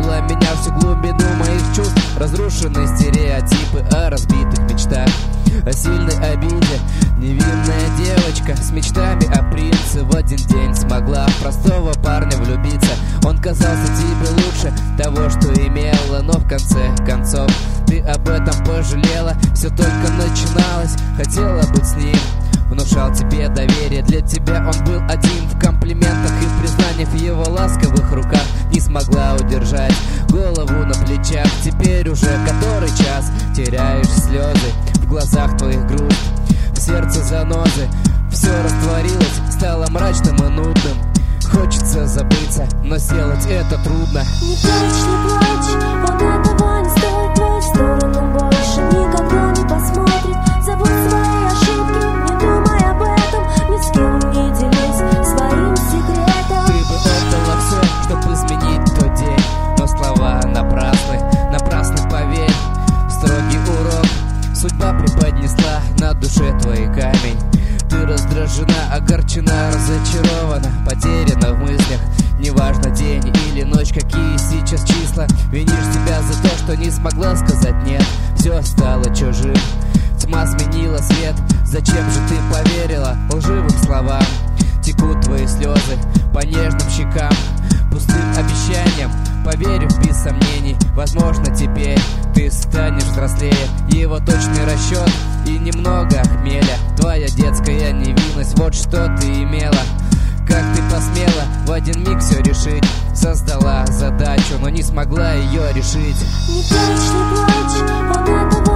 Вывела меня всю глубину моих чувств. Разрушенные стереотипы о разбитых мечтах, о сильной обиде. Невинная девочка с мечтами о принце в один день смогла в простого парня влюбиться. Он казался тебе лучше того, что имела, но в конце концов ты об этом пожалела. Все только начиналось, хотела быть с ним, внушал тебе доверие. Для тебя он был один, в комплиментах и признаниях, в его ласковых руках не смогла удержать голову на плечах. Теперь уже который час теряешь слезы, в глазах твоих грусть, в сердце занозы. Все растворилось, стало мрачным и нудным. Хочется забыться, но сделать это трудно. Не плачь, не плачь, он этого не стоит. В твою сторону больше никогда не посмотрит. Забудь свои ошибки, не думай об этом, ни с кем не делись своим секретом. Ты бы отдала все, чтоб изменить тот день, но слова напрасны, напрасны, поверь. Строгий урок судьба преподнесла, на душе твой камень. Ты раздражена, огорчена, разочарована, потеряна в мыслях. Неважно день или ночь, какие сейчас числа. Винишь себя за то, что не смогла сказать нет. Все стало чужим, тьма сменила свет. Зачем же ты поверила лживым словам? Текут твои слезы по нежным щекам, пустым обещаниям. Поверив без сомнений, возможно теперь ты станешь взрослее. Его точный расчет и немного хмеля, твоя детская невинность, вот что ты имела. Как ты посмела в один миг все решить? Создала задачу, но не смогла ее решить. Не плачь, не плачь, он этого